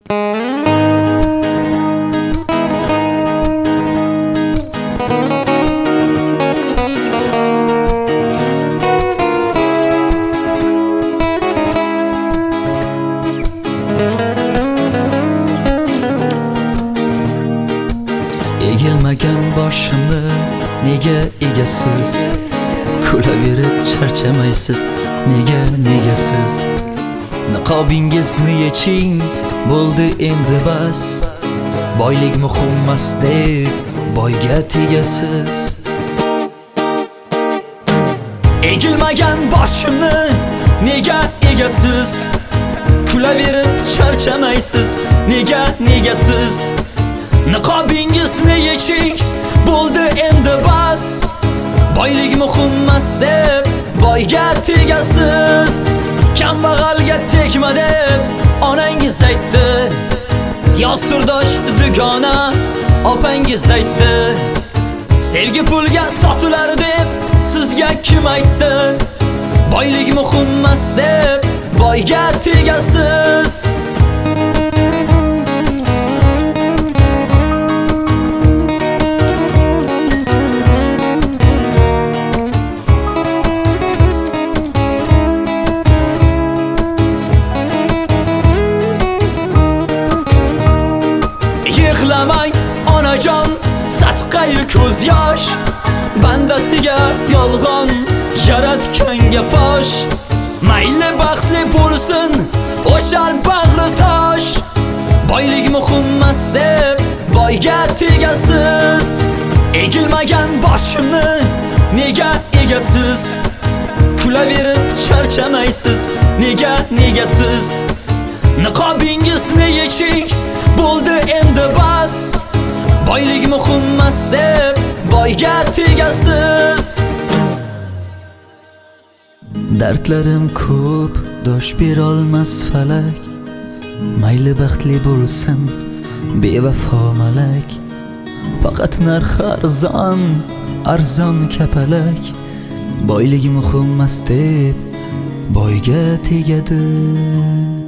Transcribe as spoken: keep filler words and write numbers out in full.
Egilmagan boshimni nega egasiz? Kulaverib charchamaysiz, nega negasiz? Niqobingizni yeching, bo'ldi endi bas. Boylik muhimmas deb boyga tegasiz. Egilmagan boshimni nega egasiz? Kulaverib charchamaysiz, nega negasiz? Niqobingizni yeching, bo'ldi endi bas. Boylik muhimmas deb boyga tegasiz. Kambag'alga tegma deb onangiz aytdi. Yoz sirdosh dugona opangiz aytdi. Sevgi pulga sotilar deb sizga kim aytdi? Boylik muhimmas deb boyga tegasiz. Yig'lamang onajon, satqayi ko'z yosh. Bandasiga yolg'on yaratganga posh. Mayli baxtli bo'lsin o'shal bag'ri tosh. Boylik muhimmas deb boyga tegasiz. Egilmagan boshimni nega egasiz? Kulaverib charchamaysiz, nega negasiz? Niqobingizni yeching, bo'ldi endi bas. Boylik muhimmas deb boyga tegasiz. Dardlarim ko'p, dosh berolmas falak. Mayli baxtli bo'lsin bevafo malak. Faqat narxi arzon, arzon kapalak. Boylik muhimmas deb boyga tegadi.